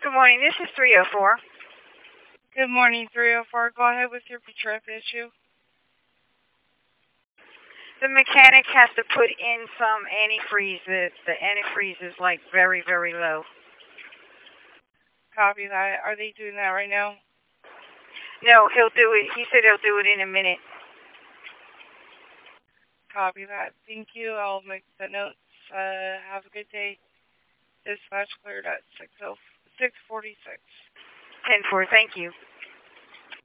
Good morning, this is 304. Good morning, 304. Go ahead with your trip issue. The mechanic has to put in some antifreeze. The antifreeze is like very, very low. Copy that. Are they doing that right now? No, he'll do it. He said he'll do it in a minute. Copy that. Thank you. I'll make the notes. Have a good day. Dispatch cleared at 6:46. 10-4, thank you.